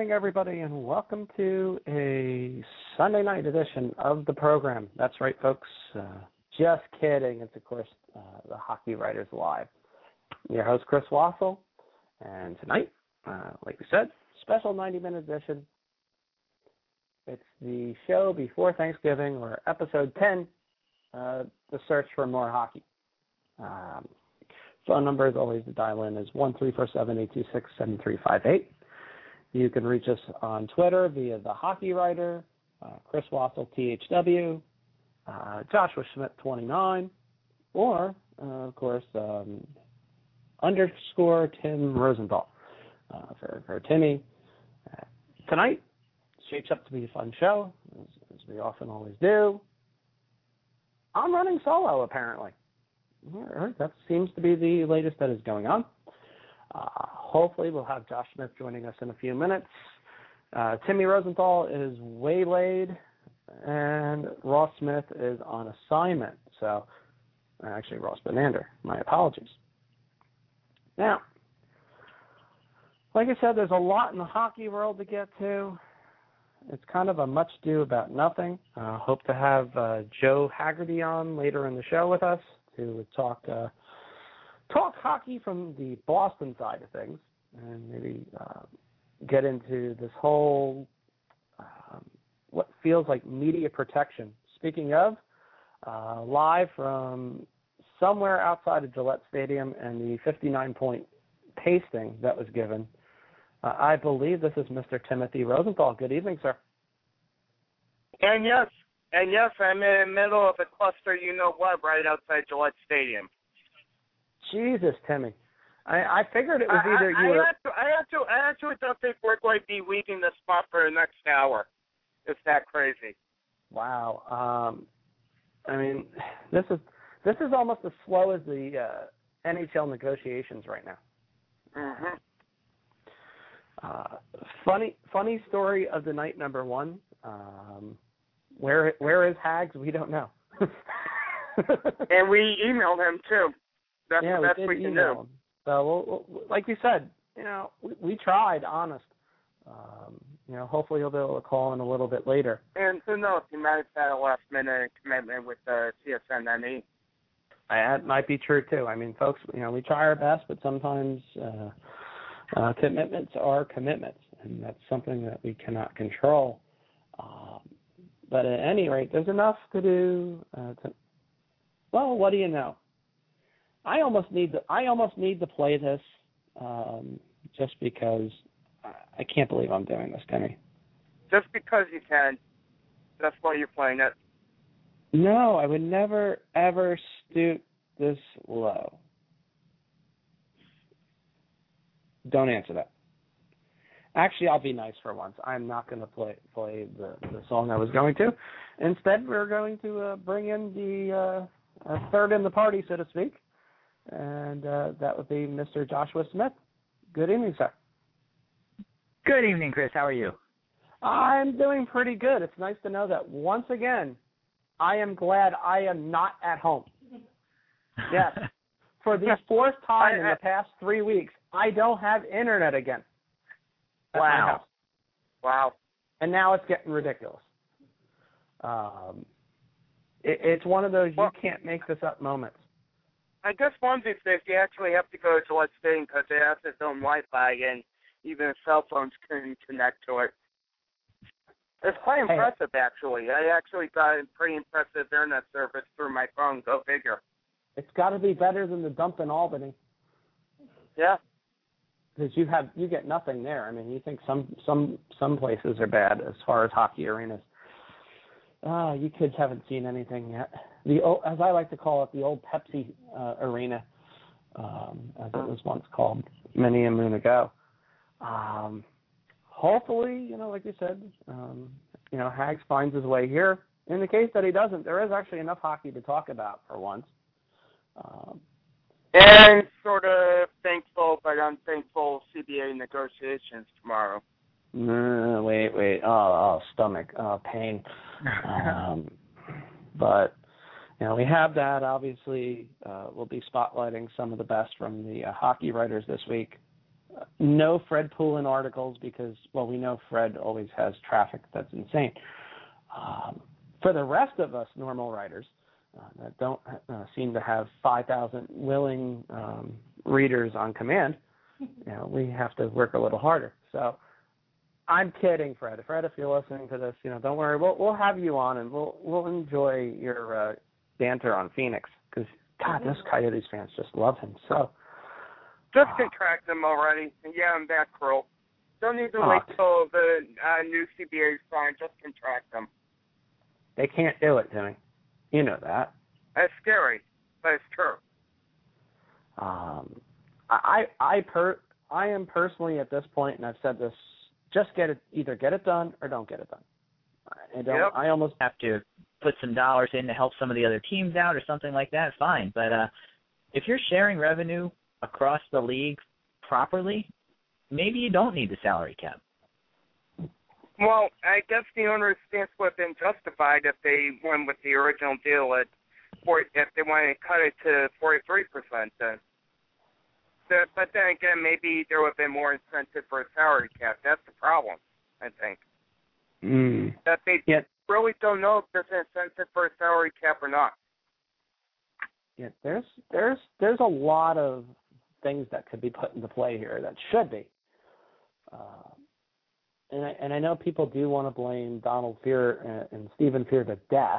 evening, everybody, and welcome to a Sunday night edition of the program. That's right, folks. Just kidding. It's, of course, the Hockey Writers Live. I'm your host, Chris Wassel, and tonight, like we said, special 90-minute edition. It's the show before Thanksgiving, or episode 10, The Search for More Hockey. Phone number, as always, to dial in is 1-347-826-7358. You can reach us on Twitter via The Hockey Writer, Chris Wassel, THW, Joshua Schmidt, 29, or, of course, _ Tim Rosenthal for Timmy. Tonight, shapes up to be a fun show, as we often always do. I'm running solo, apparently. That seems to be the latest that is going on. Hopefully we'll have Josh Smith joining us in a few minutes. Timmy Rosenthal is waylaid, and Ross Smith is on assignment. So, actually, Ross Benander. My apologies. Now, like I said, there's a lot in the hockey world to get to. It's kind of a much ado about nothing. Hope to have Joe Haggerty on later in the show with us to talk hockey from the Boston side of things, and maybe get into this whole what feels like media protection. Speaking of, live from somewhere outside of Gillette Stadium and the 59-point pasting that was given, I believe this is Mr. Timothy Rosenthal. Good evening, sir. And yes, I'm in the middle of a cluster, you-know-what, right outside Gillette Stadium. Jesus, Timmy. I figured it was either you or... I actually thought they were going to be leaving the spot for the next hour. It's that crazy. Wow. I mean, this is almost as slow as the NHL negotiations right now. Mm-hmm. Funny story of the night, number one. Where is Hags? We don't know. And we emailed him too. That's the best we can do. So, like we said, we tried, honest. Hopefully he'll be able to call in a little bit later. And who knows, he might have had a last-minute commitment with CSNNE. That might be true, too. I mean, folks, we try our best, but sometimes commitments are commitments, and that's something that we cannot control. But at any rate, there's enough to do. Well, what do you know? I almost need to play this just because I can't believe I'm doing this, Timmy. Just because you can. That's why you're playing it. No, I would never, ever stoop this low. Don't answer that. Actually, I'll be nice for once. I'm not going to play the song I was going to. Instead, we're going to bring in the third in the party, so to speak, and that would be Mr. Joshua Smith. Good evening, sir. Good evening, Chris. How are you? I'm doing pretty good. It's nice to know that once again, I am glad I am not at home. Yes. For the fourth time in the past 3 weeks, I don't have internet again. Wow. And now it's getting ridiculous. It's one of those you can't make this up moments. I guess one of these days you actually have to go to Gillette Stadium because it has its own Wi-Fi and even cell phones can connect to it. It's quite impressive, actually. I actually got a pretty impressive internet service through my phone. Go figure. It's got to be better than the dump in Albany. Yeah. Because you get nothing there. I mean, you think some places are bad as far as hockey arenas. You kids haven't seen anything yet. The old, as I like to call it, the old Pepsi arena, as it was once called many a moon ago. Hopefully, like you said, Hags finds his way here. In the case that he doesn't, there is actually enough hockey to talk about for once. And sort of thankful but unthankful CBA negotiations tomorrow. Wait. Oh, stomach. Pain. But, we have that. Obviously, we'll be spotlighting some of the best from the hockey writers this week. No Fred Poulin articles because, well, we know Fred always has traffic that's insane. For the rest of us normal writers that don't seem to have 5,000 willing readers on command, we have to work a little harder. So I'm kidding, Fred. Fred, if you're listening to this, don't worry. We'll have you on, and we'll enjoy your banter on Phoenix because, God, those Coyotes fans just love him so. Just contract them already. Yeah, I'm that cruel. Don't need to wait till the new CBA is signed. Just contract them. They can't do it, Timmy. You know that. That's scary, but it's true. I am personally at this point, and I've said this, just either get it done or don't get it done. I almost have to put some dollars in to help some of the other teams out or something like that, fine. But if you're sharing revenue across the league properly, maybe you don't need the salary cap. Well, I guess the owners' stance would have been justified if they went with the original deal if they wanted to cut it to 43% then. But then again, maybe there would have been more incentive for a salary cap. That's the problem, I think. That they really don't know if there's an incentive for a salary cap or not. Yeah, there's a lot of things that could be put into play here that should be. And I know people do want to blame Donald Fear and Stephen Fear to death.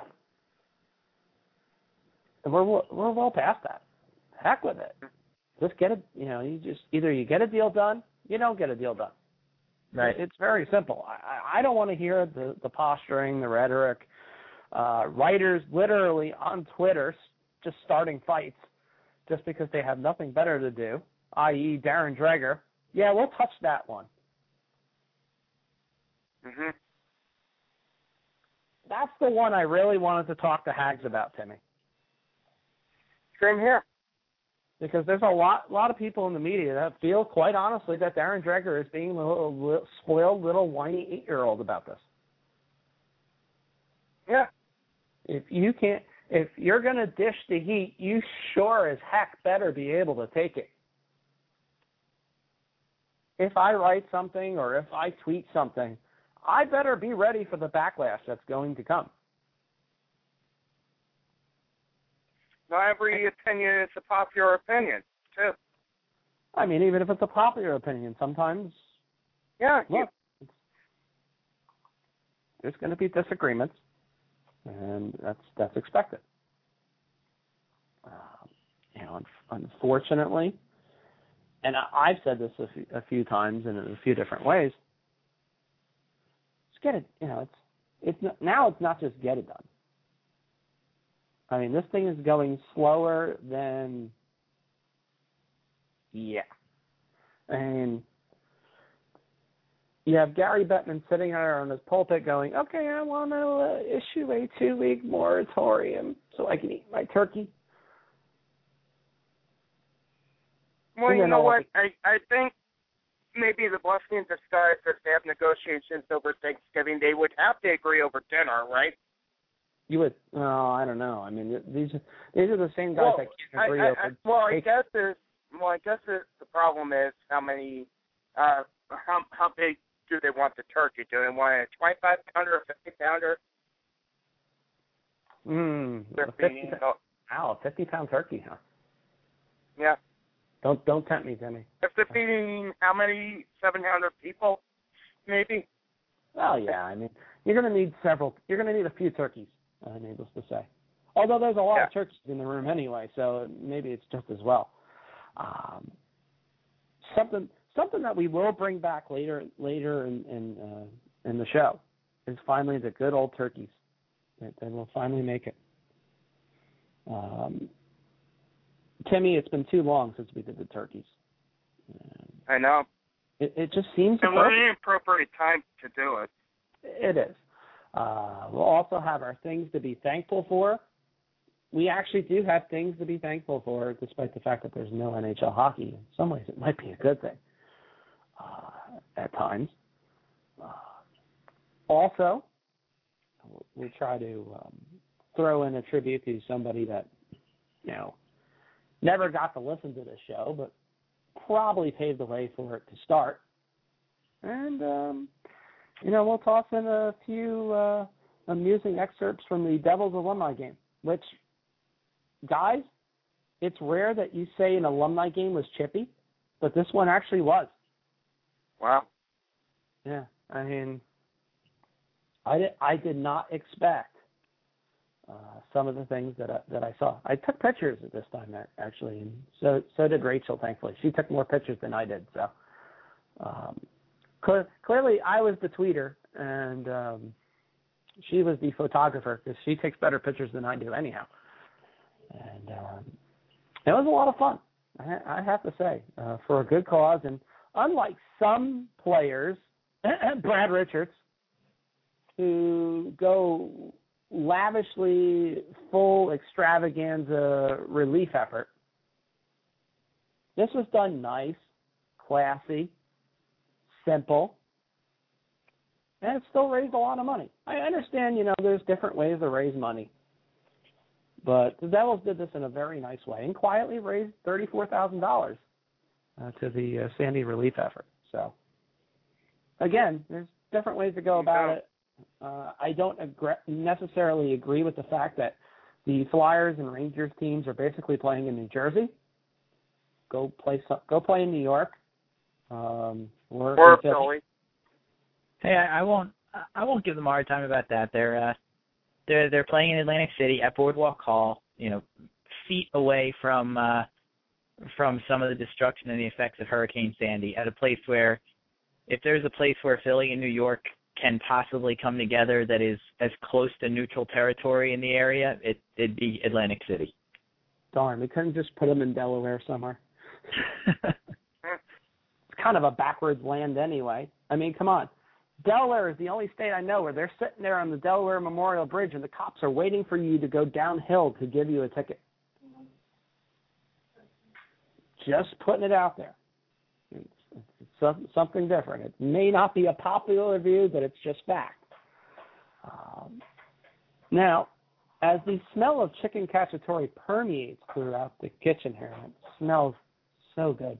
And we're well past that. Heck with it. Just get it. Either you get a deal done, you don't get a deal done. Right. It's very simple. I don't want to hear the posturing, the rhetoric. Writers literally on Twitter just starting fights just because they have nothing better to do, i.e. Darren Dreger. Yeah, we'll touch that one. Mm-hmm. That's the one I really wanted to talk to Hags about, Timmy. Same here. Because there's a lot of people in the media that feel, quite honestly, that Darren Dreger is being a little spoiled little whiny 8-year-old about this. Yeah. If you're going to dish the heat, you sure as heck better be able to take it. If I write something or if I tweet something, I better be ready for the backlash that's going to come. Not every opinion is a popular opinion, too. I mean, even if it's a popular opinion, sometimes, look, there's going to be disagreements, and that's expected. Unfortunately, and I've said this a few times and in a few different ways. Just get it. It's not just get it done. I mean, this thing is going slower than, I mean, you have Gary Bettman sitting there on his pulpit going, okay, I want to issue a 2-week moratorium so I can eat my turkey. Well, you know what? I think maybe the blessing in disguise if they have negotiations over Thanksgiving, they would have to agree over dinner, right? You would? I don't know. I mean, these are the same guys that can't agree over. I guess the problem is how many, how big do they want the turkey? Do they want a 25-pounder or 50-pounder? A 50-pound turkey, huh? Yeah. Don't tempt me, Timmy. If they're feeding how many 700 people, maybe. Well, yeah. I mean, you're going to need a few turkeys. Needless to say. Although there's a lot of turkeys in the room anyway, so maybe it's just as well. Something that we will bring back later in the show is finally the good old turkeys. They will finally make it. Timmy, it's been too long since we did the turkeys. I know. It just seems a very appropriate time to do it. It is. We'll also have our things to be thankful for. We actually do have things to be thankful for, despite the fact that there's no NHL hockey. In some ways, it might be a good thing at times. Also, we try to throw in a tribute to somebody that, never got to listen to this show, but probably paved the way for it to start. And, we'll toss in a few amusing excerpts from the Devils alumni game, which, guys, it's rare that you say an alumni game was chippy, but this one actually was. Wow. Yeah, I mean, I did not expect some of the things that I saw. I took pictures at this time, actually, and so did Rachel, thankfully. She took more pictures than I did. So clearly I was the tweeter, and she was the photographer because she takes better pictures than I do anyhow. And it was a lot of fun, I have to say, for a good cause. And unlike some players, Brad Richards, who go lavishly full extravaganza relief effort, this was done nice, classy, simple, and it still raised a lot of money. I understand, there's different ways to raise money, but the Devils did this in a very nice way and quietly raised $34,000 to the Sandy relief effort. So, again, there's different ways to go about it. I don't necessarily agree with the fact that the Flyers and Rangers teams are basically playing in New Jersey. Go play in New York, or Philly. Hey, I won't give them a hard time about that. They're playing in Atlantic City at Boardwalk Hall, feet away from some of the destruction and the effects of Hurricane Sandy, at a place where, if there's a place where Philly and New York can possibly come together that is as close to neutral territory in the area, it'd be Atlantic City. Darn, we couldn't just put them in Delaware somewhere. It's kind of a backwards land anyway. I mean, come on. Delaware is the only state I know where they're sitting there on the Delaware Memorial Bridge and the cops are waiting for you to go downhill to give you a ticket. Just putting it out there. It's something different. It may not be a popular view, but it's just fact. Now, as the smell of chicken cacciatore permeates throughout the kitchen here, it smells so good.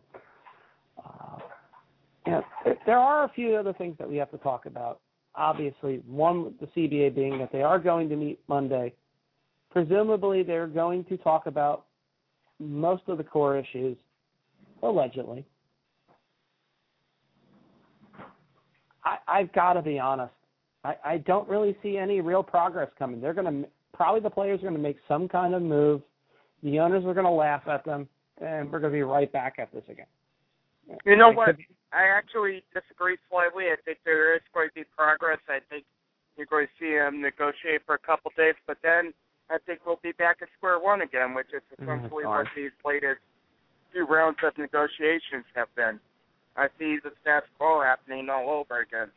There are a few other things that we have to talk about. Obviously, one with the CBA being that they are going to meet Monday. Presumably, they're going to talk about most of the core issues, allegedly. I've got to be honest. I don't really see any real progress coming. They're going to probably the players are going to make some kind of move. The owners are going to laugh at them, and we're going to be right back at this again. You know what? I actually disagree slightly. I think there is going to be progress. I think you're going to see them negotiate for a couple days, but then I think we'll be back at square one again, which is essentially what these latest few rounds of negotiations have been. I see the status quo happening all over again.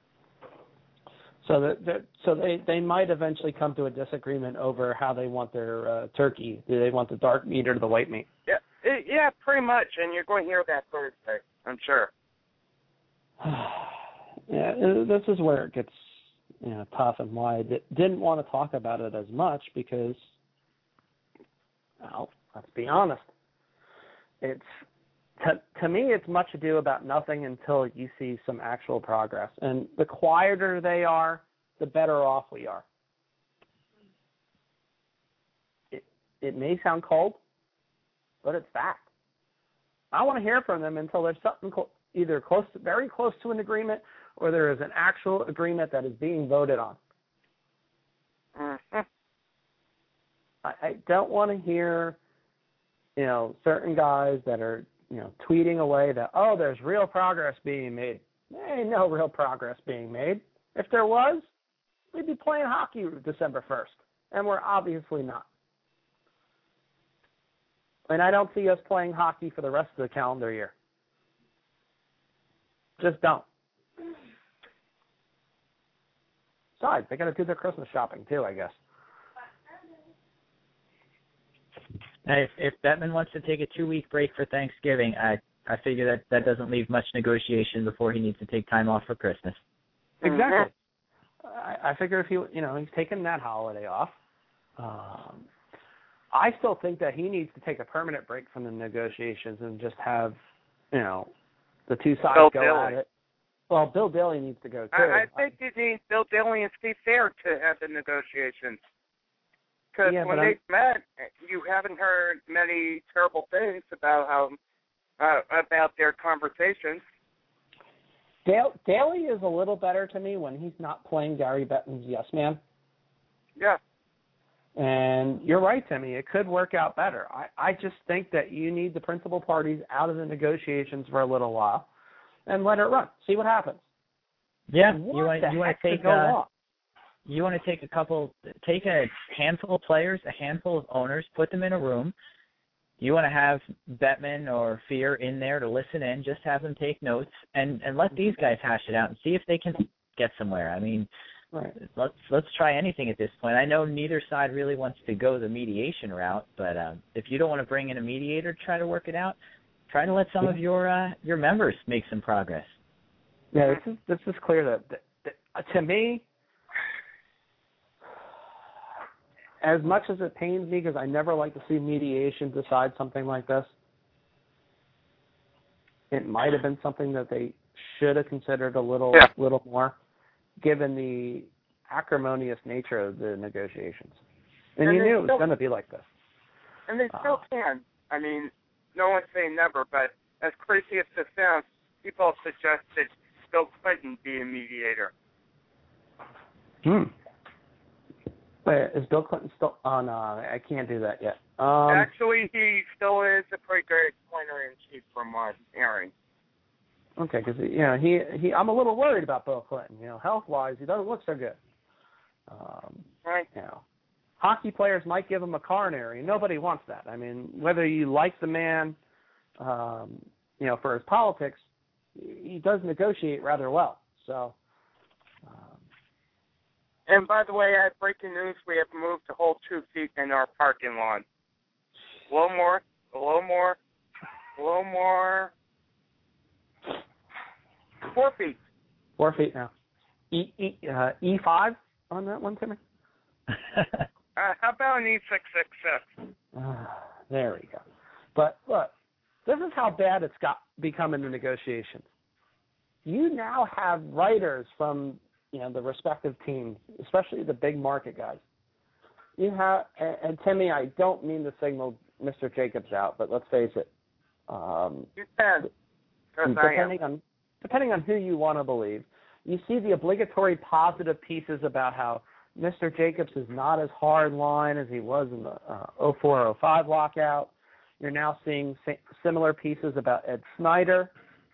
So they might eventually come to a disagreement over how they want their turkey. Do they want the dark meat or the white meat? Yeah, pretty much. And you're going to hear that Thursday, I'm sure. Yeah, this is where it gets tough, and why I didn't want to talk about it as much because, well, let's be honest. It's to me, it's much ado about nothing until you see some actual progress. And the quieter they are, the better off we are. It may sound cold, but it's fact. I want to hear from them until there's something either very close to an agreement, or there is an actual agreement that is being voted on. Mm-hmm. I don't want to hear, certain guys that are, tweeting away that, there's real progress being made. There ain't no real progress being made. If there was, we'd be playing hockey December 1st, and we're obviously not. And I don't see us playing hockey for the rest of the calendar year. Just don't. Besides, they got to do their Christmas shopping too, I guess. If Bettman wants to take a 2-week break for Thanksgiving, I figure that doesn't leave much negotiation before he needs to take time off for Christmas. Exactly. I figure if he's taking that holiday off, I still think that he needs to take a permanent break from the negotiations and just have the two sides Bill go Daly. at it. Well, Bill Daly needs to go too. I think you need Bill Daly and Steve Fair to have the negotiations. Because when they've met, you haven't heard many terrible things about their conversations. Daly is a little better to me when he's not playing Gary Bettman's yes man. Yeah. And you're right, Timmy. It could work out better. I just think that you need the principal parties out of the negotiations for a little while and let it run. See what happens. Yeah, you want to take a handful of players, a handful of owners, put them in a room. You want to have Bettman or Fear in there to listen in, just have them take notes and let these guys hash it out and see if they can get somewhere. I mean, right. Let's try anything at this point. I know neither side really wants to go the mediation route, but if you don't want to bring in a mediator to try to work it out, try to let some of your members make some progress. Yeah, this is clear that to me, as much as it pains me because I never like to see mediation decide something like this, it might have been something that they should have considered a little more, given the acrimonious nature of the negotiations. And you knew it was going to be like this. And they still can. I mean, no one's saying never, but as crazy as this sounds, people suggested Bill Clinton be a mediator. Wait, is Bill Clinton still? Oh, no, I can't do that yet. Actually, he still is a pretty great pointer-in-chief from hearing. Okay, because I'm a little worried about Bill Clinton. Health-wise, he doesn't look so good. Right. Hockey players might give him a coronary. Nobody wants that. I mean, whether you like the man, for his politics, he does negotiate rather well. So. And by the way, I have breaking news. We have moved a whole 2 feet in our parking lot. A little more. 4 feet. 4 feet now. E5 on that one, Timmy? How about an E666? There we go. But look, this is how bad it's become in the negotiations. You now have writers from the respective teams, especially the big market guys. You have, and Timmy, I don't mean to signal Mr. Jacobs out, but let's face it. You can. Depending on who you want to believe, you see the obligatory positive pieces about how Mr. Jacobs is not as hard line as he was in the 04-05 lockout. You're now seeing similar pieces about Ed Snyder.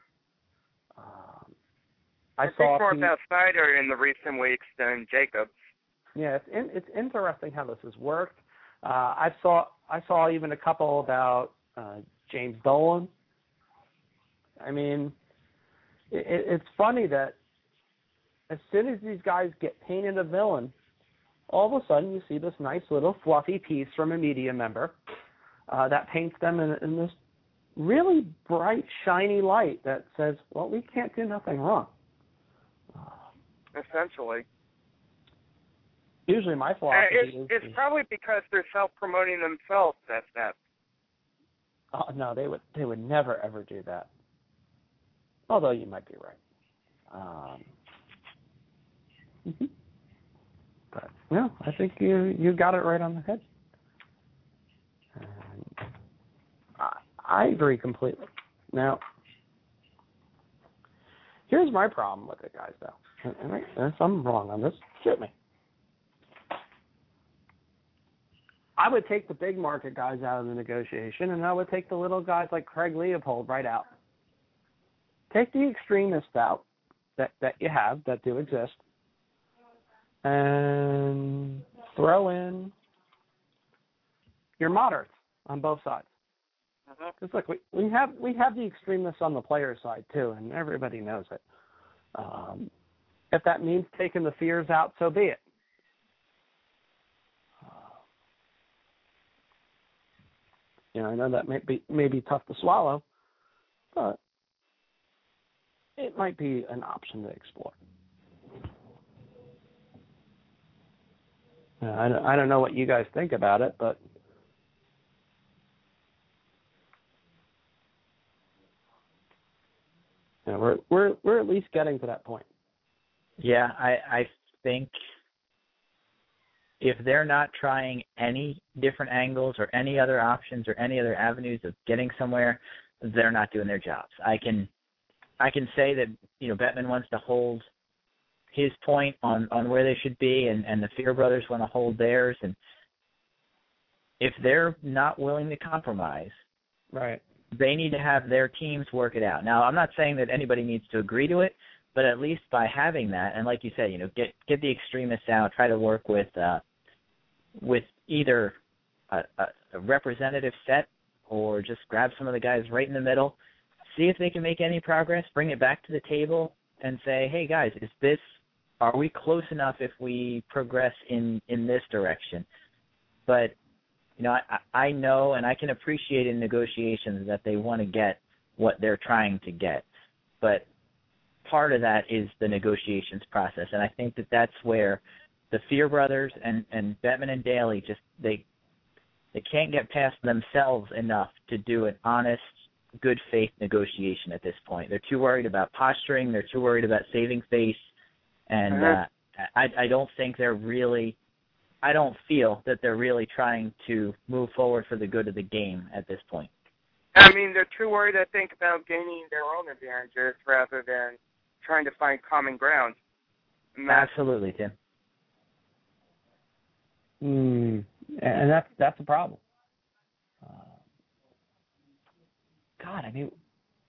I think more about Snyder in the recent weeks than Jacobs. Yeah, it's interesting how this has worked. I saw even a couple about James Dolan. I mean, it's funny that as soon as these guys get painted a villain, all of a sudden you see this nice little fluffy piece from a media member that paints them in this really bright, shiny light that says, well, we can't do nothing wrong. Essentially. Usually my philosophy is... It's probably because they're self-promoting themselves, that's that. Oh, no, they would never, ever do that. Although you might be right. But, no, I think you got it right on the head. I agree completely. Now, here's my problem with it, guys, though. And if I'm wrong on this, shoot me. I would take the big market guys out of the negotiation, and I would take the little guys like Craig Leopold right out. Take the extremists out that you have, that do exist, and throw in your moderates on both sides. Because look, we have the extremists on the player side too, and everybody knows it. If that means taking the fears out, so be it. I know that may be tough to swallow, but it might be an option to explore. I don't know what you guys think about it, but we're at least getting to that point. Yeah, I think if they're not trying any different angles or any other options or any other avenues of getting somewhere, they're not doing their jobs. I can say that, Bettman wants to hold his point on where they should be, and the Fear brothers want to hold theirs. And if they're not willing to compromise, right, they need to have their teams work it out. Now, I'm not saying that anybody needs to agree to it, but at least by having that, and like you said, get the extremists out, try to work with either a representative set or just grab some of the guys right in the middle, see if they can make any progress, bring it back to the table, and say, hey guys, are we close enough if we progress in this direction? But I know and I can appreciate in negotiations that they want to get what they're trying to get, but part of that is the negotiations process, and I think that that's where the Fear brothers and Bettman and Daly they can't get past themselves enough to do an honest, good faith negotiation at this point. They're too worried about posturing. They're too worried about saving face, and I don't think they're really. I don't feel that they're really trying to move forward for the good of the game at this point. I mean, they're too worried, I think, about gaining their own advantages rather than trying to find common ground. Absolutely, Tim. And that's a problem. God, I mean,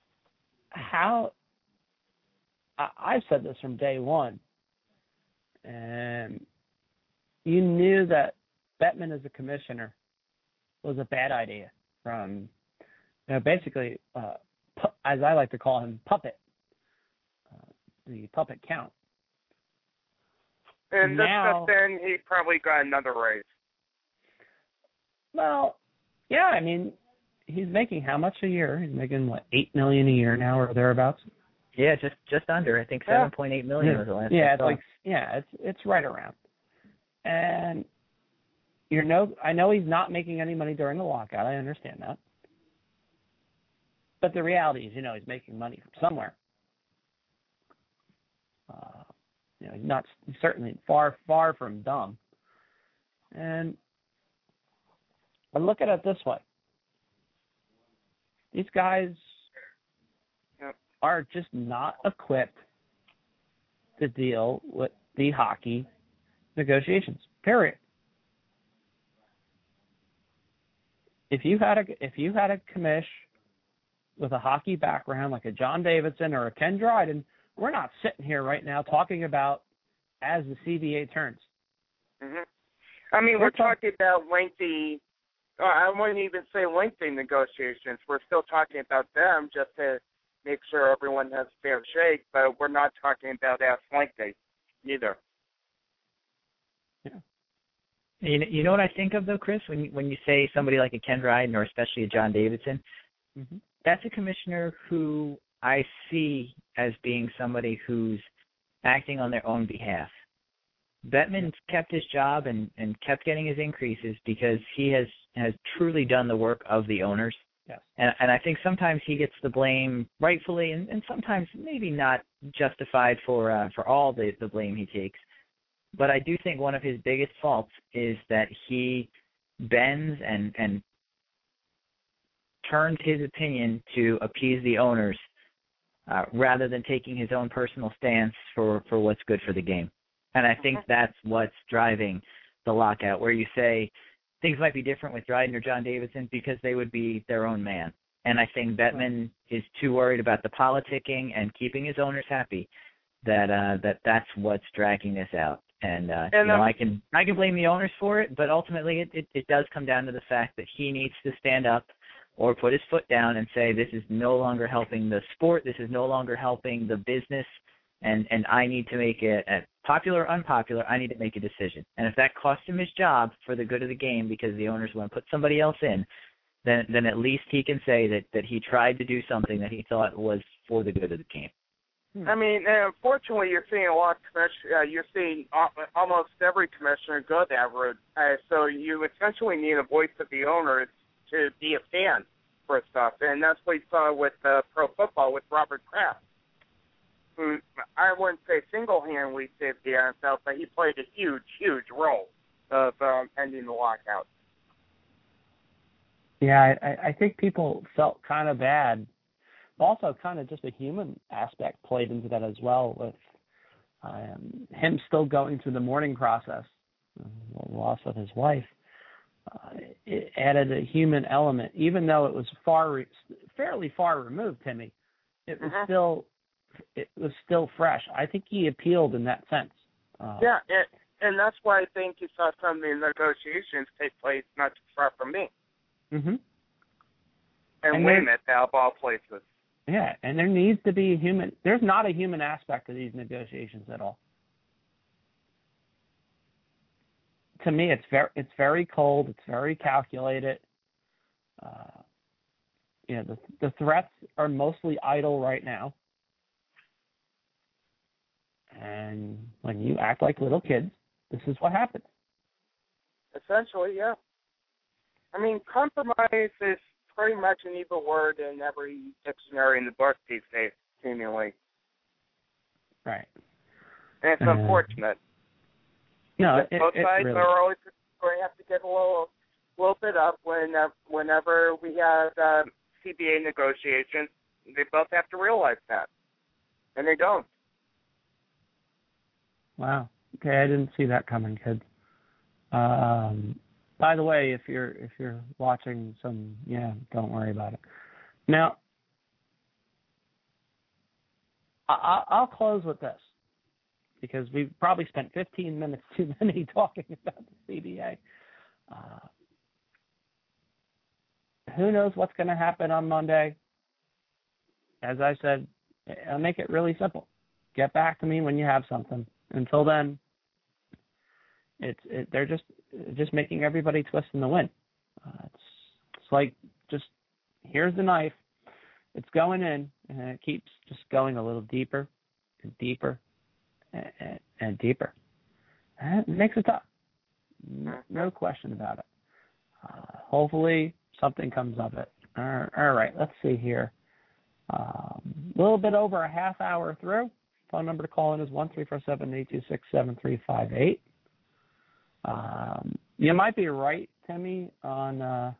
I've said this from day one, and you knew that Bettman as a commissioner was a bad idea from, basically, as I like to call him, puppet, the puppet count. And now, then he probably got another raise. Well, yeah, I mean, he's making how much a year? He's making, $8 million a year now or thereabouts? Yeah, just under. I think $7.8 million was the last. Yeah, it's right around. And I know he's not making any money during the lockout. I understand that. But the reality is, he's making money from somewhere. He's certainly far, far from dumb. And I look at it this way. These guys are just not equipped to deal with the hockey negotiations, period. If you had a commish with a hockey background like a John Davidson or a Ken Dryden, we're not sitting here right now talking about as the CBA turns. Mm-hmm. I mean, we're talking about lengthy, I wouldn't even say lengthy negotiations. We're still talking about them just to make sure everyone has a fair shake, but we're not talking about as lengthy either. Yeah. You know what I think of, though, Chris, when you say somebody like a Ken Dryden or especially a John Davidson? Mm-hmm. That's a commissioner who I see as being somebody who's acting on their own behalf. Bettman kept his job and kept getting his increases because he has truly done the work of the owners. Yes. And I think sometimes he gets the blame rightfully and sometimes maybe not justified for all the blame he takes. But I do think one of his biggest faults is that he bends and turns his opinion to appease the owners rather than taking his own personal stance for what's good for the game. And I think that's what's driving the lockout, where you say things might be different with Dryden or John Davidson because they would be their own man. And I think Bettman is too worried about the politicking and keeping his owners happy that's what's dragging this out. And I can blame the owners for it, but ultimately it does come down to the fact that he needs to stand up or put his foot down and say, this is no longer helping the sport, this is no longer helping the business, and I need to make it, popular or unpopular, I need to make a decision. And if that costs him his job for the good of the game because the owners want to put somebody else in, then at least he can say that he tried to do something that he thought was for the good of the game. I mean, unfortunately, you're seeing a lot of you're seeing almost every commissioner go that route. So you essentially need a voice of the owners to be a fan for stuff, and that's what you saw with pro football with Robert Kraft. who I wouldn't say single-handedly saved the NFL, but he played a huge, huge role of ending the lockout. Yeah, I think people felt kind of bad. Also, kind of just a human aspect played into that as well, with him still going through the mourning process, the loss of his wife. It added a human element, even though it was fairly far removed, Timmy. It was still fresh. I think he appealed in that sense. And that's why I think you saw some of the negotiations take place not too far from me. Mm-hmm. And Weymouth, out of all places. Yeah, and there needs to be there's not a human aspect to these negotiations at all. To me, it's very cold. It's very calculated. The threats are mostly idle right now. And when you act like little kids, this is what happens. Essentially, yeah. I mean, compromise is pretty much an evil word in every dictionary in the book these days, seemingly. Right. And it's unfortunate. No, both sides really are always going to have to give a little bit up whenever we have CBA negotiations. They both have to realize that, and they don't. Wow. Okay, I didn't see that coming, kids. By the way, if you're watching don't worry about it. Now, I'll close with this, because we've probably spent 15 minutes too many talking about the CBA. Who knows what's going to happen on Monday? As I said, I'll make it really simple. Get back to me when you have something. Until then, they're just making everybody twist in the wind. It's like, just here's the knife. It's going in, and it keeps just going a little deeper and deeper and deeper. And it makes it tough. No question about it. Hopefully something comes of it. All right, let's see here. A little bit over a half hour through. Phone number to call in is 1-347-826-7358. You might be right, Timmy, on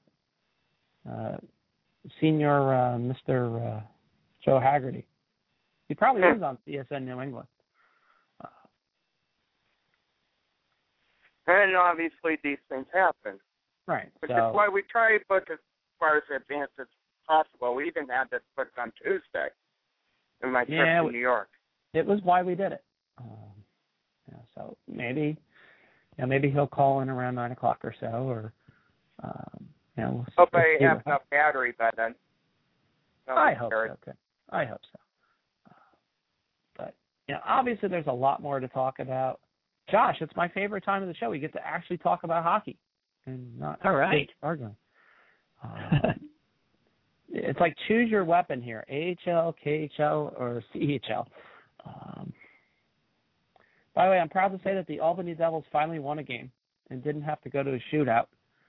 Senior Mr. Joe Haggerty. He probably is on CSN New England. And obviously these things happen. Right. Which is why we try to book as far as advanced as possible. We even had this booked on Tuesday in my trip to New York. It was why we did it. So maybe he'll call in around 9 o'clock or so, or we'll hope I have enough battery by then. I hope so. Okay. I hope so. But obviously there's a lot more to talk about. Josh, it's my favorite time of the show. We get to actually talk about hockey and not arguing. It's like choose your weapon here: AHL, KHL, or CHL. By the way, I'm proud to say that the Albany Devils finally won a game and didn't have to go to a shootout.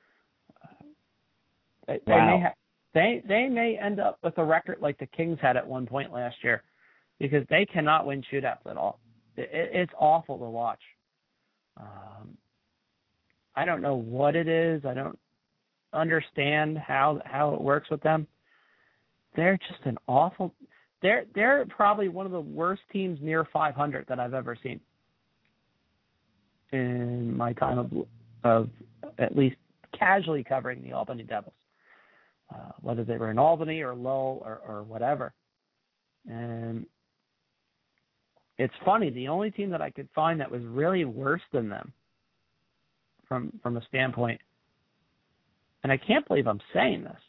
They may end up with a record like the Kings had at one point last year, because they cannot win shootouts at all. It's awful to watch. I don't know what it is. I don't understand how it works with them. They're just an awful. They're probably one of the worst teams near 500 that I've ever seen in my time of at least casually covering the Albany Devils, whether they were in Albany or Lowell or whatever. And it's funny, the only team that I could find that was really worse than them from a standpoint, and I can't believe I'm saying this,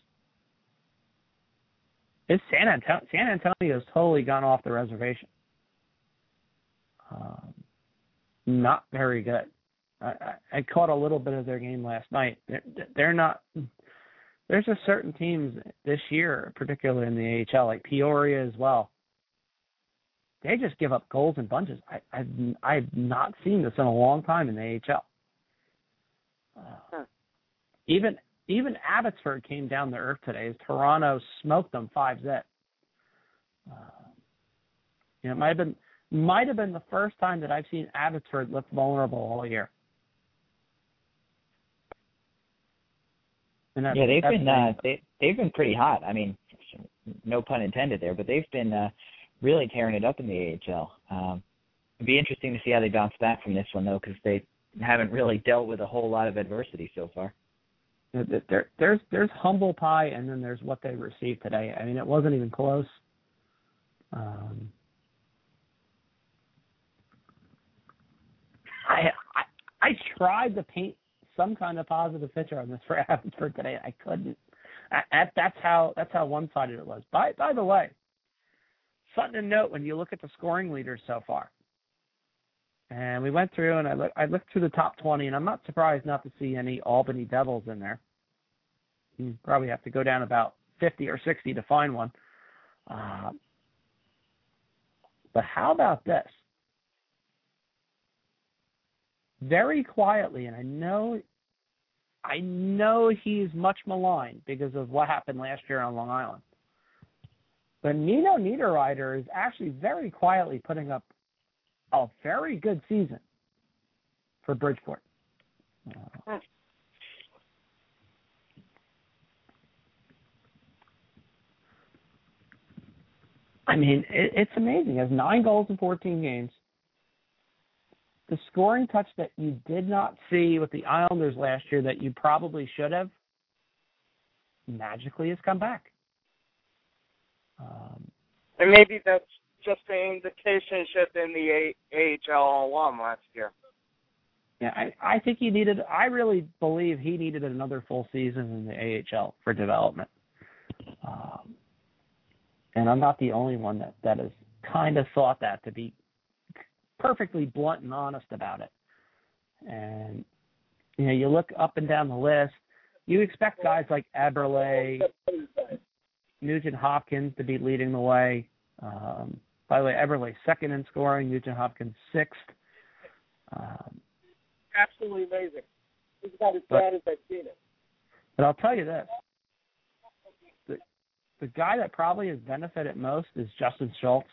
is San Antonio. San Antonio has totally gone off the reservation. Not very good. I caught a little bit of their game last night. They're not. There's just certain teams this year, particularly in the AHL, like Peoria as well. They just give up goals in bunches. I've not seen this in a long time in the AHL. Even Abbotsford came down to earth today as Toronto smoked them 5-0. You know, it might have been the first time that I've seen Abbotsford look vulnerable all year. And yeah, they've been pretty hot. I mean, no pun intended there, but they've been really tearing it up in the AHL. It'd be interesting to see how they bounce back from this one, though, because they haven't really dealt with a whole lot of adversity so far. There's humble pie, and then there's what they received today. I mean, it wasn't even close. I tried to paint some kind of positive picture on this for Abbotsford today. I couldn't. That's how one-sided it was. By the way, something to note when you look at the scoring leaders so far. And we went through, and I looked through the top 20, and I'm not surprised not to see any Albany Devils in there. You probably have to go down about 50 or 60 to find one. But how about this? Very quietly, and I know he's much maligned because of what happened last year on Long Island. But Nino Niederreiter is actually very quietly putting up a very good season for Bridgeport. I mean, it's amazing. He has 9 goals in 14 games. The scoring touch that you did not see with the Islanders last year that you probably should have, magically has come back. And maybe that's just an indication shift in the AHL alum last year. Yeah, I think I really believe he needed another full season in the AHL for development. And I'm not the only one that has kind of thought that, to be perfectly blunt and honest about it. And, you know, you look up and down the list, you expect guys like Eberle, Nugent Hopkins to be leading the way. By the way, Eberle second in scoring, Nugent Hopkins sixth. Absolutely amazing. It's about as bad as I've seen it. But I'll tell you this. The guy that probably has benefited most is Justin Schultz.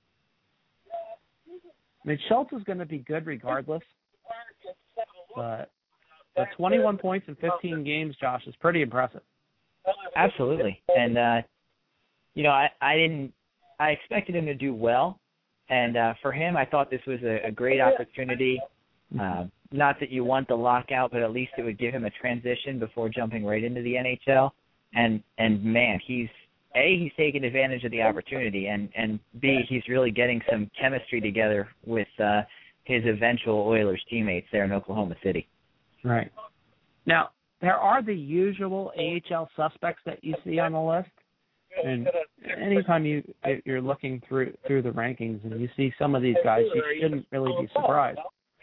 I mean, Schultz is going to be good regardless. But the 21 points in 15 games, Josh, is pretty impressive. Absolutely. And, you know, I expected him to do well. And for him, I thought this was a great opportunity. Not that you want the lockout, but at least it would give him a transition before jumping right into the NHL. And man, he's taking advantage of the opportunity, and B, he's really getting some chemistry together with his eventual Oilers teammates there in Oklahoma City. Right. Now, there are the usual AHL suspects that you see on the list. And anytime you're looking through the rankings and you see some of these guys, you shouldn't really be surprised.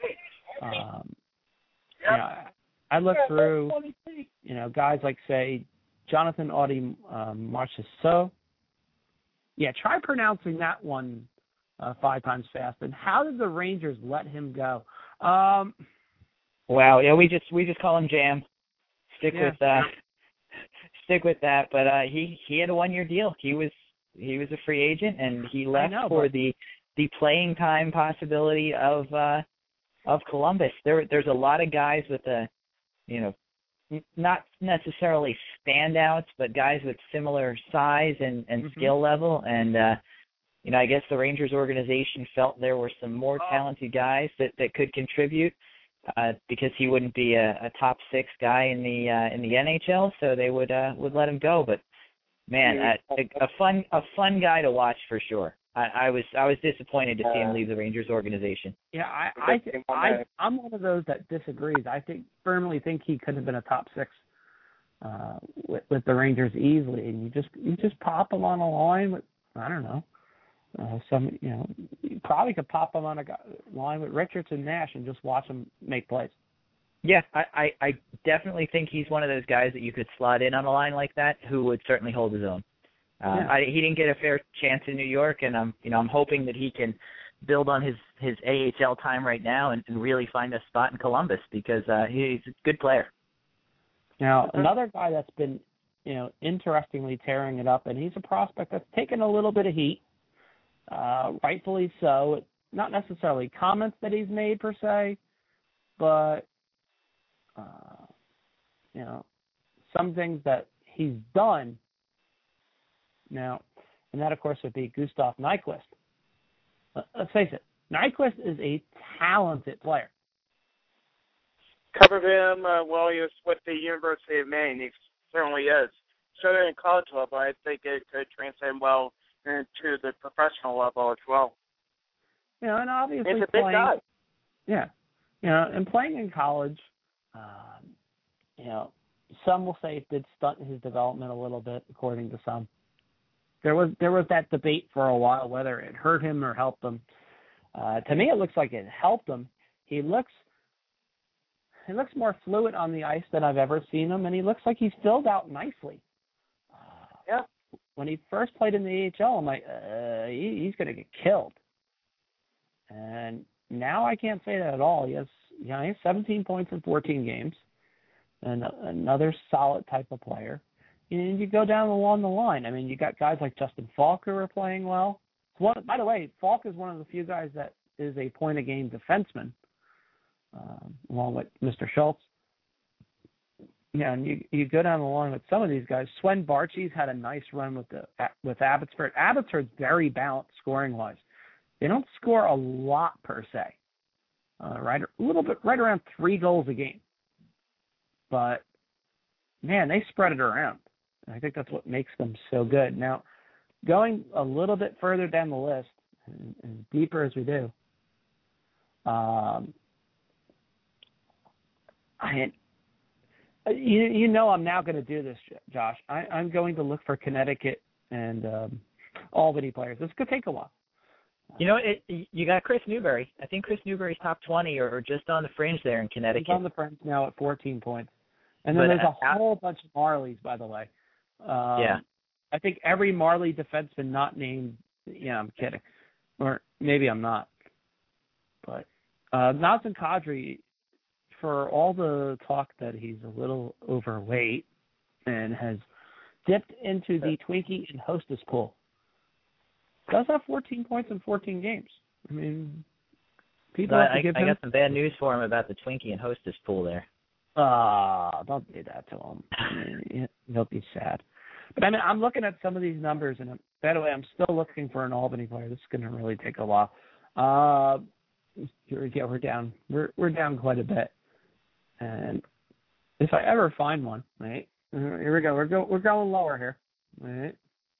I look through, guys like, say, Jonathan Audie Marchessault. Yeah, try pronouncing that one 5 times fast. And how did the Rangers let him go? Wow, yeah, we just call him Jam. Stick with that. But he had a 1-year deal. He was a free agent, and he left for the playing time possibility of Columbus. There's a lot of guys with not necessarily standouts, but guys with similar size and skill level. And, I guess the Rangers organization felt there were some more talented guys that could contribute because he wouldn't be a top 6 guy in the NHL, so they would let him go. But, man, a fun guy to watch for sure. I was disappointed to see him leave the Rangers organization. Yeah, I'm one of those that disagrees. I firmly think he could have been a top 6 with the Rangers easily. And you just pop him on a line with, I don't know, you probably could pop him on a line with Richards and Nash and just watch him make plays. Yeah, I definitely think he's one of those guys that you could slot in on a line like that who would certainly hold his own. He didn't get a fair chance in New York, and I'm hoping that he can build on his AHL time right now and really find a spot in Columbus because he's a good player. Now, another guy that's been, interestingly tearing it up, and he's a prospect that's taken a little bit of heat, rightfully so. Not necessarily comments that he's made per se, but some things that he's done now, and that of course would be Gustav Nyquist. Let's face it, Nyquist is a talented player. Covered him while he was with the University of Maine. He certainly is. So in college level, I think it could transcend well into the professional level as well. And obviously he's a big guy. Yeah. And playing in college, some will say it did stunt his development a little bit, according to some. There was that debate for a while whether it hurt him or helped him. To me, it looks like it helped him. He looks more fluid on the ice than I've ever seen him, and he looks like he's filled out nicely. Yeah. When he first played in the AHL, I'm like, he's going to get killed. And now I can't say that at all. He has 17 points in 14 games, and another solid type of player. And you go down along the line. I mean, you got guys like Justin Falk who are playing well. By the way, Falk is one of the few guys that is a point-a-game defenseman, along with Mr. Schultz. Yeah, and you go down the line with some of these guys. Sven Barchi's had a nice run with Abbotsford. Abbotsford's very balanced scoring-wise. They don't score a lot per se, right around 3 goals a game. But man, they spread it around. And I think that's what makes them so good. Now, going a little bit further down the list and deeper as we do, I'm now going to do this, Josh. I'm going to look for Connecticut and Albany players. This could take a while. You got Chris Newberry. I think Chris Newberry's top 20 or just on the fringe there in Connecticut. He's on the fringe now at 14 points. And then there's a whole bunch of Marlies, by the way. Yeah. I think every Marley defenseman not named, I'm kidding. Or maybe I'm not. But Nazem Kadri, for all the talk that he's a little overweight and has dipped into the Twinkie and Hostess pool, does have 14 points in 14 games. I mean, people have to give him... I got some bad news for him about the Twinkie and Hostess pool there. Don't do that to him. I mean, he'll be sad. But I mean, I'm looking at some of these numbers, and by the way, I'm still looking for an Albany player. This is going to really take a while. We're down. We're down quite a bit. And if I ever find one, right? Here we go. We're going lower here. Right.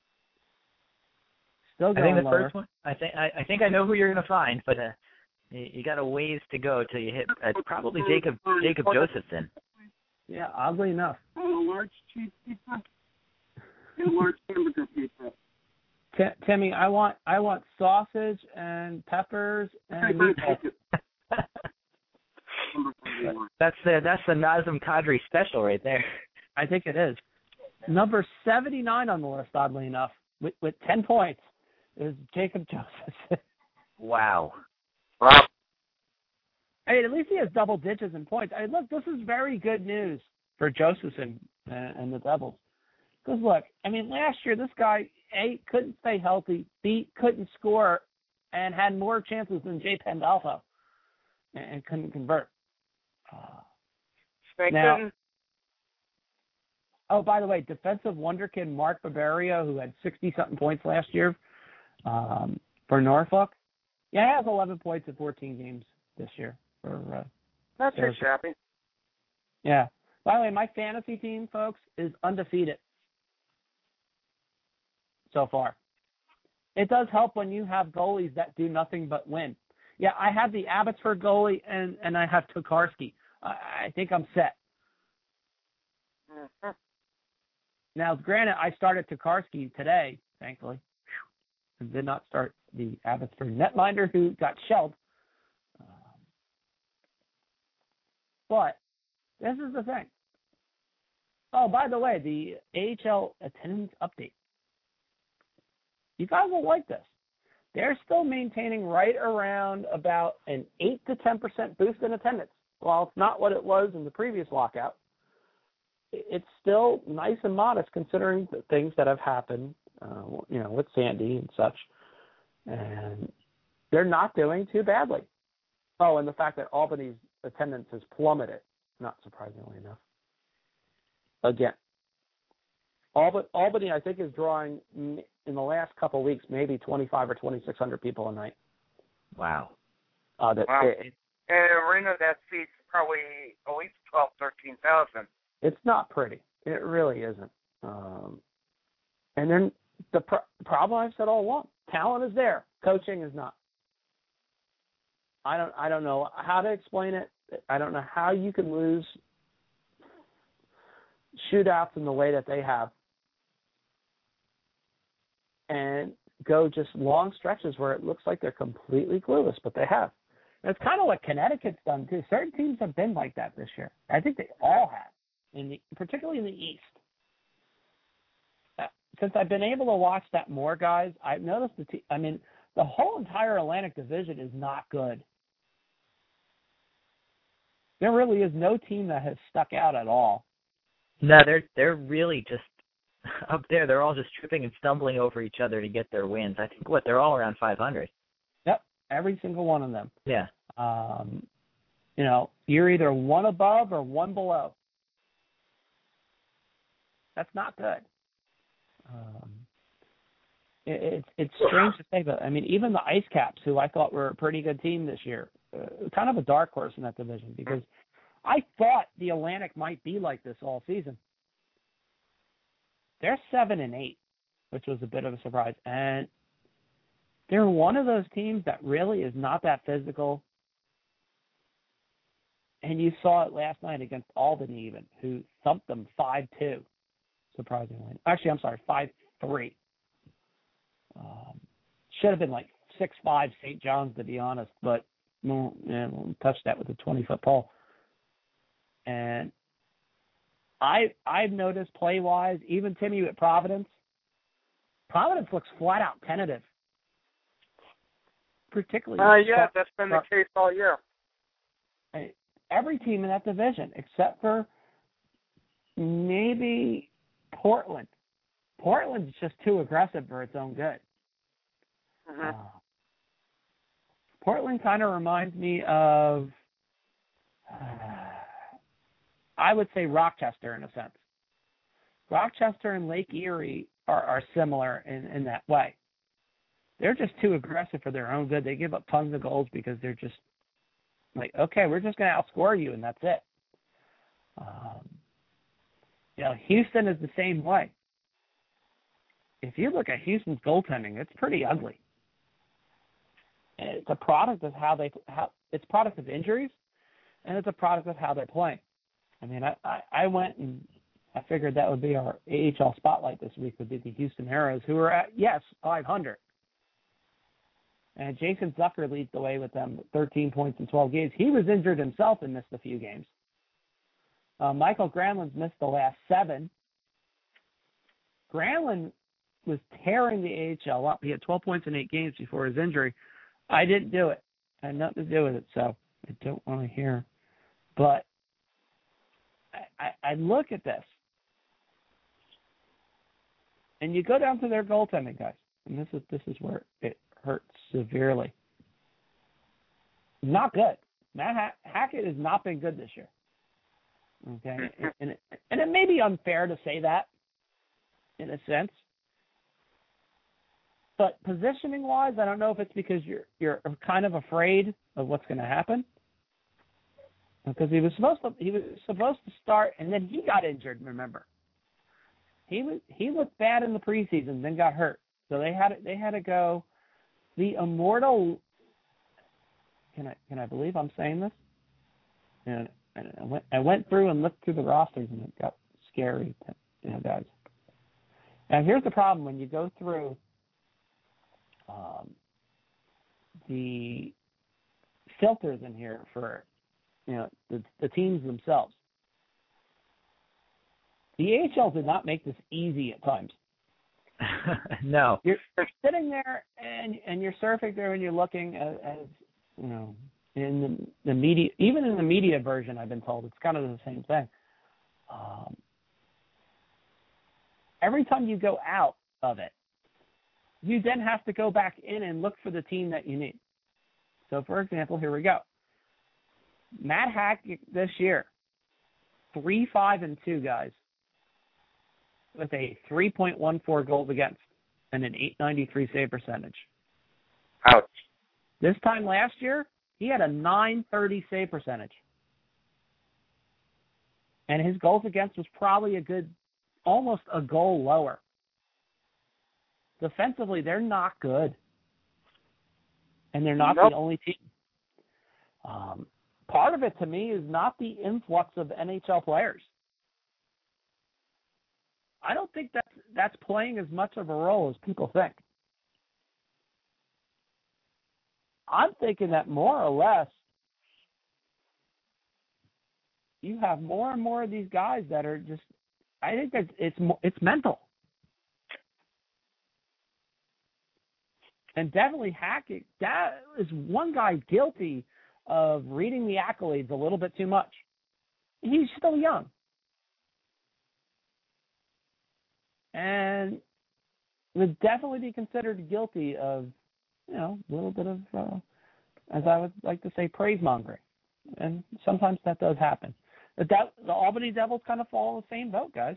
Still going lower. I think the first one. I think I know who you're going to find, but you got a ways to go till you hit probably Jacob Josephson. Yeah, oddly enough. Large cheese pizza. And large hamburger pizza. Timmy, I want sausage and peppers and meatballs. That's the Nazem Kadri special right there. I think it is. Number 79 on the list, oddly enough, with 10 points, is Jacob Josephson. Wow. I mean, at least he has double digits in points. Look, this is very good news for Josephson and the Devils. Because, look, I mean, last year this guy, A, couldn't stay healthy, B, couldn't score, and had more chances than Jay Pandolfo and couldn't convert. Now, by the way, defensive wonderkid Mark Barberio, who had 60-something points last year for Norfolk, he has 11 points in 14 games this year. That's just shabby. Yeah. By the way, my fantasy team, folks, is undefeated so far. It does help when you have goalies that do nothing but win. Yeah, I have the Abbotsford goalie, and I have Tokarski. I think I'm set. Mm-hmm. Now, granted, I started Tokarski today, thankfully, and did not start the Abbotsford netminder who got shelled. But this is the thing. Oh, by the way, the AHL attendance update. You guys will like this. They're still maintaining right around about an 8 to 10% boost in attendance. While it's not what it was in the previous lockout, it's still nice and modest considering the things that have happened, with Sandy and such. And they're not doing too badly. Oh, and the fact that Albany's attendance has plummeted, not surprisingly enough. Again, Albany, I think, is drawing in the last couple of weeks maybe 2,500 or 2,600 people a night. Wow. And an arena that seats probably at least 12,000, 13,000. It's not pretty. It really isn't. And then the problem I've said all along: talent is there, coaching is not. I don't know how to explain it. I don't know how you can lose shootouts in the way that they have and go just long stretches where it looks like they're completely clueless, but they have. And it's kind of what Connecticut's done too. Certain teams have been like that this year. I think they all have, particularly in the East. Since I've been able to watch that more, guys, I've noticed the whole entire Atlantic Division is not good. There really is no team that has stuck out at all. No, they're really just up there. They're all just tripping and stumbling over each other to get their wins. I think they're all around 500. Yep, every single one of them. Yeah. You're either one above or one below. That's not good. It's strange to say, but even the Ice Caps, who I thought were a pretty good team this year, kind of a dark horse in that division, because I thought the Atlantic might be like this all season. They're 7-8, which was a bit of a surprise, and they're one of those teams that really is not that physical. And you saw it last night against Albany, even, who thumped them 5-2. Surprisingly. Actually, I'm sorry, 5-3. Should have been like 6-5 St. John's, to be honest, but we'll touch that with a 20-foot pole. And I've noticed play-wise, even Timmy at Providence looks flat-out tentative. Particularly. That's been the case all year. Every team in that division, except for maybe Portland. Portland's just too aggressive for its own good. Mm-hmm. Portland kind of reminds me of, I would say, Rochester in a sense. Rochester and Lake Erie are similar in that way. They're just too aggressive for their own good. They give up tons of goals because they're just like, okay, we're just going to outscore you, and that's it. Houston is the same way. If you look at Houston's goaltending, it's pretty ugly. And it's a product of it's a product of injuries, and it's a product of how they're playing. I went and I figured that would be our AHL spotlight this week, would be the Houston Heroes, who are at, 500. And Jason Zucker leads the way with them, 13 points in 12 games. He was injured himself and missed a few games. Michael Granlund's missed the last 7. Granlund was tearing the AHL up. He had 12 points in 8 games before his injury. I didn't do it. I had nothing to do with it, so I don't want to hear. But I look at this, and you go down to their goaltending, guys, and this is where it hurts severely. Not good. Matt Hackett has not been good this year. Okay, and it may be unfair to say that, in a sense. But positioning-wise, I don't know if it's because you're kind of afraid of what's going to happen. Because he was supposed to start, and then he got injured. Remember, he looked bad in the preseason, then got hurt. So they had to go the immortal. Can I believe I'm saying this? And I went through and looked through the rosters, and it got scary, guys. Now here's the problem when you go through the filters in here for the teams themselves. The AHL did not make this easy at times. No. You're sitting there and you're surfing through and you're looking as in the media, even in the media version, I've been told it's kind of the same thing. Every time you go out of it, you then have to go back in and look for the team that you need. So, for example, here we go. Matt Hackett this year, 3-5-2, guys, with a 3.14 goals against and an .893 save percentage. Ouch. This time last year, he had a .930 save percentage. And his goals against was probably almost a goal lower. Defensively, they're not good. And they're not the only team. Part of it, to me, is not the influx of NHL players. I don't think that's playing as much of a role as people think. I'm thinking that more or less you have more and more of these guys that are just, I think that it's mental. And definitely Hackett, that is one guy guilty of reading the accolades a little bit too much. He's still young. And would definitely be considered guilty of, a little bit of, as I would like to say, praise mongering. And sometimes that does happen. The Albany Devils kind of fall in the same boat, guys.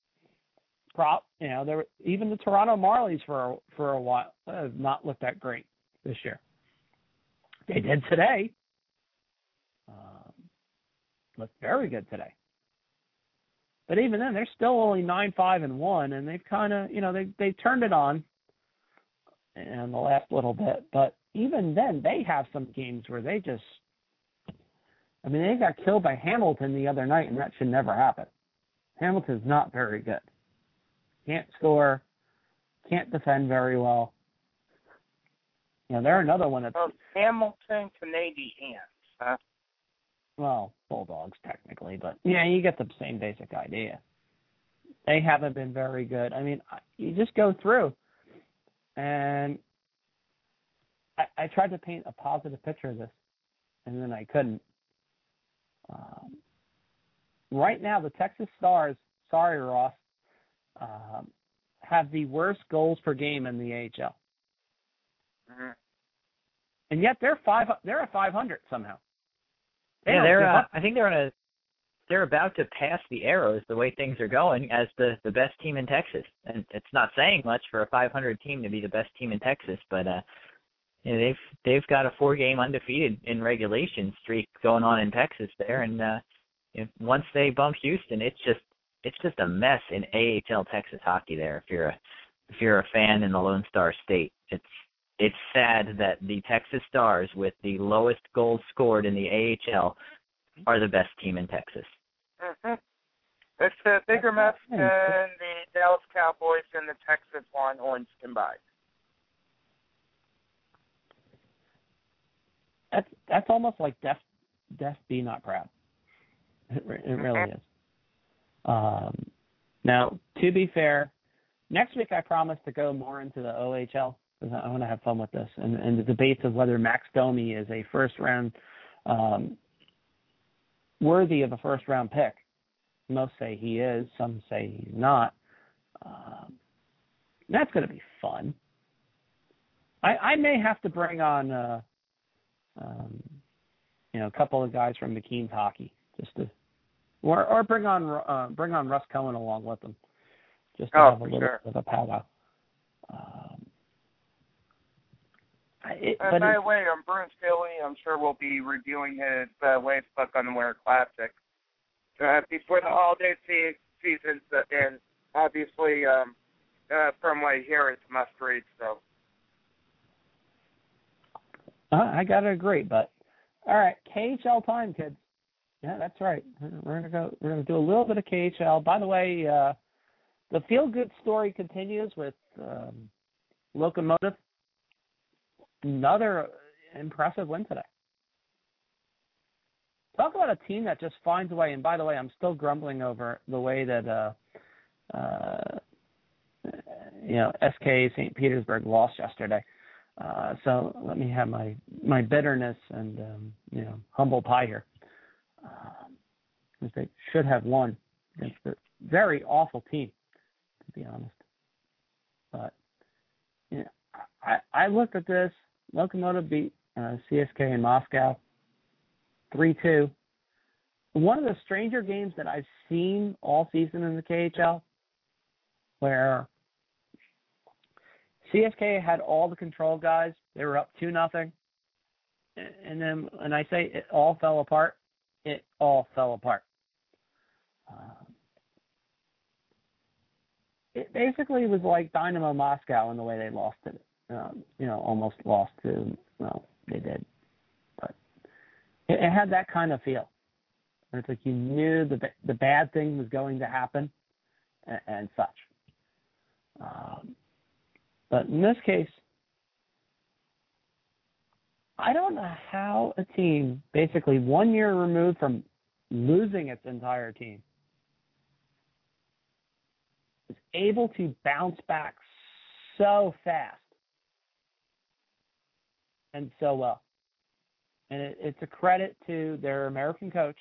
Even the Toronto Marlies for a while have not looked that great this year. They did today. Looked very good today. But even then, they're still only 9-5-1, and they've kind of, they've turned it on in the last little bit. But even then, they have some games where they got killed by Hamilton the other night, and that should never happen. Hamilton's not very good. Can't score, can't defend very well. They're another one that's... Hamilton Canadians, huh? Well, Bulldogs, technically, but, you get the same basic idea. They haven't been very good. I mean, you just go through, and I tried to paint a positive picture of this, and then I couldn't. Right now, the Texas Stars, sorry, Ross, have the worst goals per game in the AHL. Mm-hmm. And yet they're at 500 somehow. I think they're about to pass the Arrows the way things are going as the best team in Texas. And it's not saying much for a 500 team to be the best team in Texas, but they've got a 4-game undefeated in regulation streak going on in Texas there, and once they bump Houston, it's just a mess in AHL Texas hockey there. If you're a fan in the Lone Star State, it's sad that the Texas Stars, with the lowest goals scored in the AHL, are the best team in Texas. Mm-hmm. It's a bigger mess than the Dallas Cowboys and the Texas Longhorns combined. That's almost like deaf be not proud. It really is. Now, to be fair, next week I promise to go more into the OHL because I want to have fun with this and the debates of whether Max Domi is a first round worthy of a first round pick. Most say he is, some say he's not. That's going to be fun. I may have to bring on a couple of guys from McKean's hockey just to, or bring on Russ Cohen along with them, just to have a little bit of a powwow. By the way, Bruce Philly, I'm sure we'll be reviewing his Waves Buck on the Winter Classic before the holiday season, and obviously, from what I hear, it's must read. So, I gotta agree, but all right, KHL time, kids. Yeah, that's right. We're gonna do a little bit of KHL. By the way, the feel good story continues with Locomotive. Another impressive win today. Talk about a team that just finds a way. And by the way, I'm still grumbling over the way that SK St. Petersburg lost yesterday. So let me have my bitterness and humble pie here. They should have won against a very awful team, to be honest. But I looked at this. Lokomotiv beat CSK in Moscow 3-2. One of the stranger games that I've seen all season in the KHL, where CSK had all the control guys. They were up 2-0. And then, and I say it all fell apart. It all fell apart. It basically was like Dynamo Moscow in the way they lost it. Almost lost to, well, they did. But it had that kind of feel. It's like you knew the bad thing was going to happen and such. But in this case, I don't know how a team, basically 1 year removed from losing its entire team, is able to bounce back so fast and so well. And it's a credit to their American coach,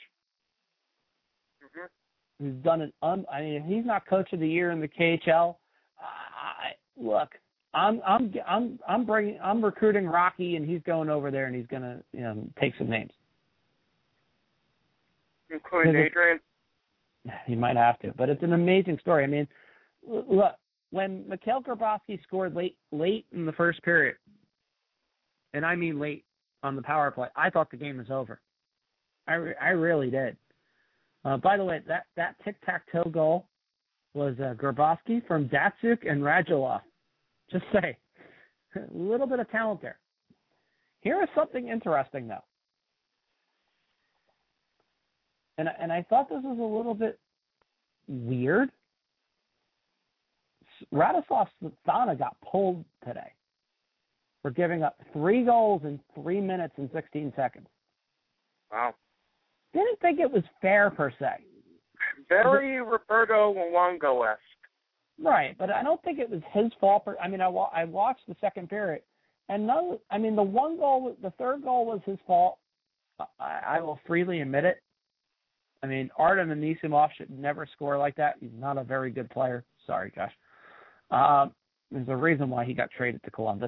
who's done he's not coach of the year in the KHL. Look, I'm recruiting Rocky, and he's going over there, and he's gonna take some names, including Adrian. He might have to, but it's an amazing story. I mean, look, when Mikhail Grabowski scored late in the first period, and I mean late on the power play, I thought the game was over. I really did. By the way, that tic-tac-toe goal was Grabowski from Datsuk and Radulov. Just say, a little bit of talent there. Here is something interesting, though. And I thought this was a little bit weird. Radoslav Smetana got pulled today for giving up 3 goals in 3 minutes and 16 seconds. Wow. Didn't think it was fair, per se. Very Roberto Luongo-esque. Right, but I don't think it was his fault. I watched the second period, and the third goal was his fault. I will freely admit it. I mean, Artem Anisimov should never score like that. He's not a very good player. Sorry, Josh. There's a reason why he got traded to Columbus.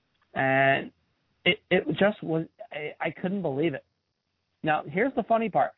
And it just was, I couldn't believe it. Now, here's the funny part.